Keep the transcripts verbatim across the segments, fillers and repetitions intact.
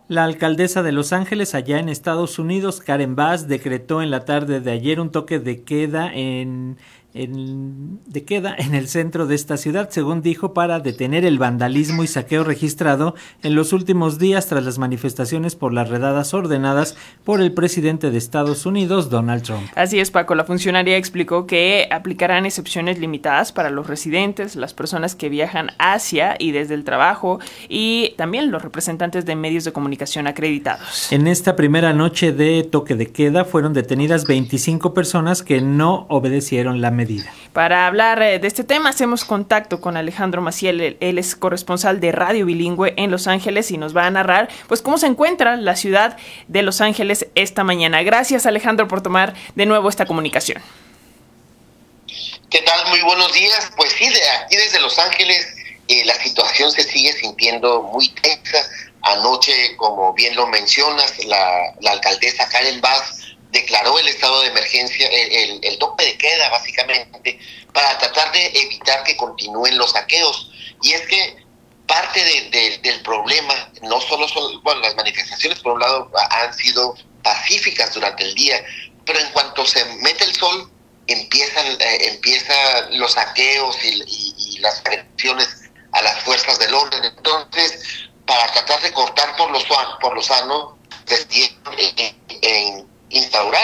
La alcaldesa de Los Ángeles, allá en Estados Unidos, Karen Bass, decretó en la tarde de ayer un toque de queda en, en, de queda en el centro de esta ciudad, según dijo, para detener el vandalismo y saqueo registrado en los últimos días tras las manifestaciones por las redadas ordenadas por el presidente de Estados Unidos, Donald Trump. Así es, Paco. La funcionaria explicó que aplicarán excepciones limitadas para los residentes, las personas que viajan hacia y desde el trabajo y también los representantes de medios de comunicación acreditados. En esta primera noche de toque de queda fueron detenidas veinticinco personas que no obedecieron la medida. Para hablar de este tema hacemos contacto con Alejandro Maciel. Él es corresponsal de Radio Bilingüe en Los Ángeles y nos va a narrar pues cómo se encuentra la ciudad de Los Ángeles esta mañana. Gracias, Alejandro, por tomar de nuevo esta comunicación. ¿Qué tal? Muy buenos días. Pues sí, de aquí desde Los Ángeles eh, la situación se sigue sintiendo muy tensa. Anoche, como bien lo mencionas, la, la alcaldesa Karen Bass declaró el estado de emergencia, el, el, el toque de queda básicamente, para tratar de evitar que continúen los saqueos. Y es que parte de, de, del problema, no solo son, bueno, las manifestaciones por un lado han sido pacíficas durante el día, pero en cuanto se mete el sol, empiezan, eh, empiezan los saqueos y, y, y las agresiones a las fuerzas del orden. Entonces, para tratar de cortar por lo, por lo sano, decidieron en, en instaurar,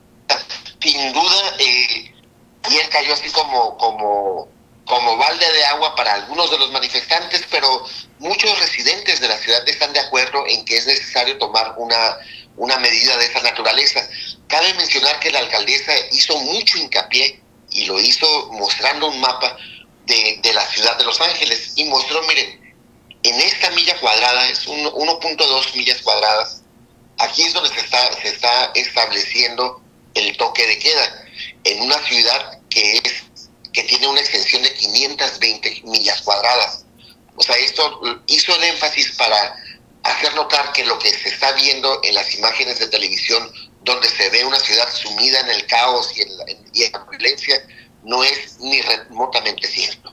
sin duda, eh, ayer cayó así como, como, como balde de agua para algunos de los manifestantes, pero muchos residentes de la ciudad están de acuerdo en que es necesario tomar una, una medida de esa naturaleza. Cabe mencionar que la alcaldesa hizo mucho hincapié, y lo hizo mostrando un mapa de, de la ciudad de Los Ángeles, y mostró, miren, en esta milla cuadrada, es uno punto dos millas cuadradas, aquí es donde se está, se está estableciendo el toque de queda, en una ciudad que, es, que tiene una extensión de quinientas veinte millas cuadradas. O sea, esto hizo el énfasis para hacer notar que lo que se está viendo en las imágenes de televisión, donde se ve una ciudad sumida en el caos y en la, y en la violencia, no es ni remotamente cierto.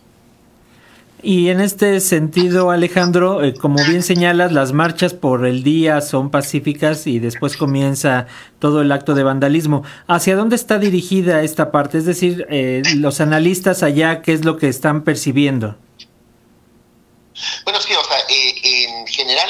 Y en este sentido, Alejandro, eh, como bien señalas, las marchas por el día son pacíficas y después comienza todo el acto de vandalismo. ¿Hacia dónde está dirigida esta parte? Es decir, eh, los analistas allá, ¿qué es lo que están percibiendo? Bueno, sí, o sea, eh, en general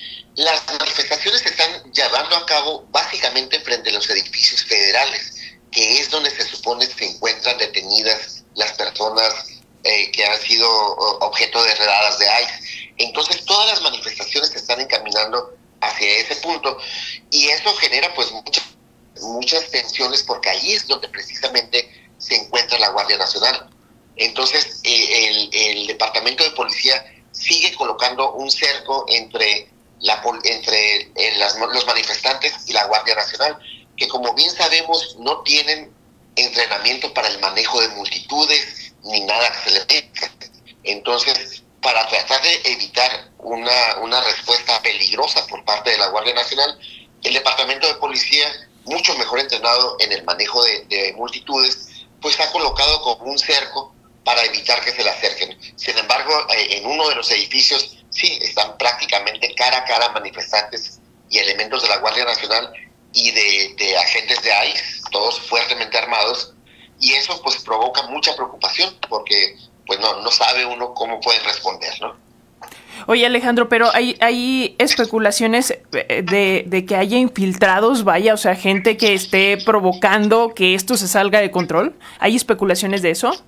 las manifestaciones se están llevando a cabo básicamente frente a los edificios federales, que es donde se supone se encuentran detenidas las personas Eh, que han sido objeto de redadas de ICE. Entonces todas las manifestaciones se están encaminando hacia ese punto, y eso genera pues muchas, muchas tensiones, porque ahí es donde precisamente se encuentra la Guardia Nacional. Entonces eh, el, el Departamento de Policía sigue colocando un cerco entre, la, entre eh, las, los manifestantes y la Guardia Nacional, que como bien sabemos no tienen entrenamiento para el manejo de multitudes ni nada que se le pega. Entonces, para tratar de evitar una, una respuesta peligrosa por parte de la Guardia Nacional, el Departamento de Policía, mucho mejor entrenado en el manejo de, de multitudes, pues ha colocado como un cerco para evitar que se le acerquen. Sin embargo, en uno de los edificios, sí, están prácticamente cara a cara manifestantes y elementos de la Guardia Nacional y de, de agentes de ICE, todos fuertemente armados, y eso pues provoca mucha preocupación, porque pues no, no sabe uno cómo pueden responder, ¿no? Oye, Alejandro, pero hay, hay especulaciones de, de que haya infiltrados, vaya, o sea, gente que esté provocando que esto se salga de control. ¿Hay especulaciones de eso?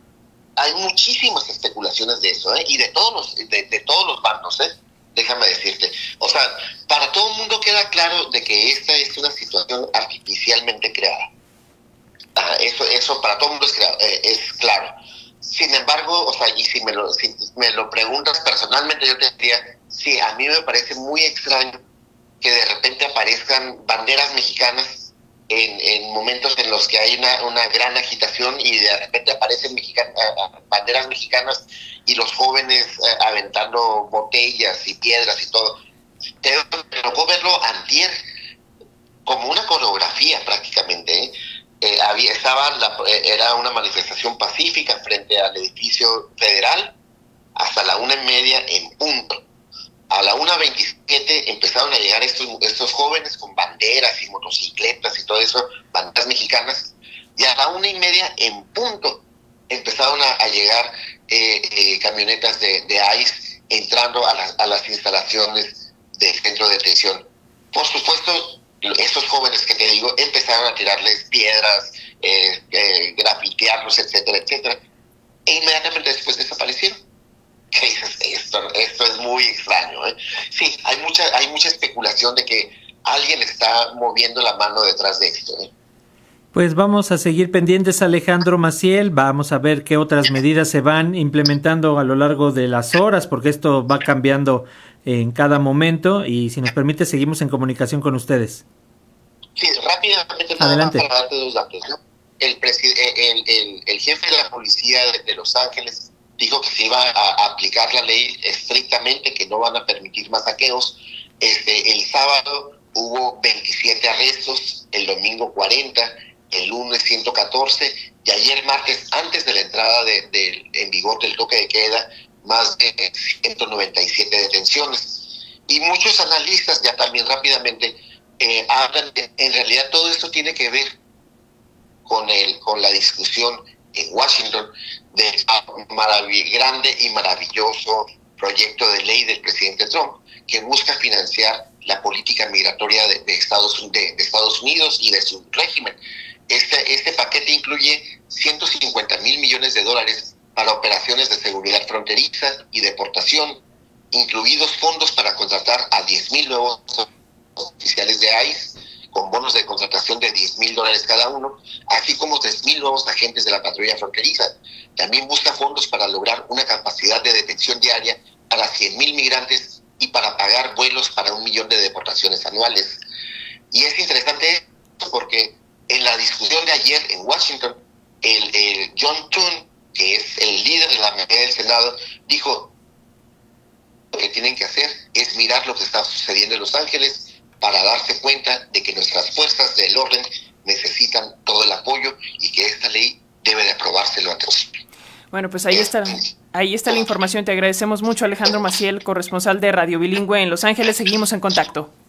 Hay muchísimas especulaciones de eso, ¿eh? Y de todos los, de, de todos los bandos, ¿eh? Déjame decirte. O sea, para todo el mundo queda claro de que esta es una situación artificialmente creada. Ah, eso, eso para todo el mundo es, eh, es claro. Sin embargo, o sea, y si me lo, si me lo preguntas personalmente, yo te diría, sí, a mí me parece muy extraño que de repente aparezcan banderas mexicanas en, en momentos en los que hay una, una gran agitación, y de repente aparecen mexican, banderas mexicanas y los jóvenes eh, aventando botellas y piedras y todo. Te tocó verlo antier, como una coreografía prácticamente, ¿eh? Eh, había, estaba la, era una manifestación pacífica frente al edificio federal hasta la una y media en punto. A la una veintisiete empezaron a estos, estos jóvenes con banderas y motocicletas y todo eso, banderas mexicanas, y a la una y media en punto empezaron a, a llegar eh, eh, camionetas de, de ICE entrando a, la, a las instalaciones del centro de detención. Por supuesto, esos jóvenes que te digo empezaron a tirarles piedras, eh, eh, grafitearlos, etcétera, etcétera, e inmediatamente después desaparecieron. ¿Qué dices? Esto, esto es muy extraño, ¿eh? Sí, hay mucha, hay mucha especulación de que alguien está moviendo la mano detrás de esto, ¿eh? Pues vamos a seguir pendientes, Alejandro Maciel, vamos a ver qué otras medidas se van implementando a lo largo de las horas, porque esto va cambiando en cada momento, y si nos permite seguimos en comunicación con ustedes. Sí, rápidamente nada Adelante. Más para darte dos datos, ¿no? El, el, el, el jefe de la policía de, de Los Ángeles dijo que se iba a, a aplicar la ley estrictamente, que no van a permitir más saqueos. Este, el sábado hubo veintisiete arrestos, el domingo cuarenta, el lunes ciento catorce, y ayer martes, antes de la entrada de, de, en vigor del toque de queda, más de ciento noventa y siete detenciones. Y muchos analistas ya también rápidamente eh, hablan de, en realidad todo esto tiene que ver con, el, con la discusión en Washington del marav- grande y maravilloso proyecto de ley del presidente Trump, que busca financiar la política migratoria de, de, Estados, de, de Estados Unidos y de su régimen. Este, este paquete incluye ciento cincuenta mil millones de dólares para operaciones de seguridad fronteriza y deportación, incluidos fondos para contratar a diez mil nuevos oficiales de ICE, con bonos de contratación de diez mil dólares cada uno, así como tres mil nuevos agentes de la patrulla fronteriza. También busca fondos para lograr una capacidad de detención diaria para cien mil migrantes y para pagar vuelos para un millón de deportaciones anuales. Y es interesante esto porque en la discusión de ayer en Washington, el, el John Thune, que es el líder de la mayoría del Senado, dijo: lo que tienen que hacer es mirar lo que está sucediendo en Los Ángeles para darse cuenta de que nuestras fuerzas del orden necesitan todo el apoyo y que esta ley debe de aprobarse lo antes posible. Bueno, pues ahí está, ahí está la información. Te agradecemos mucho, Alejandro Maciel, corresponsal de Radio Bilingüe en Los Ángeles. Seguimos en contacto.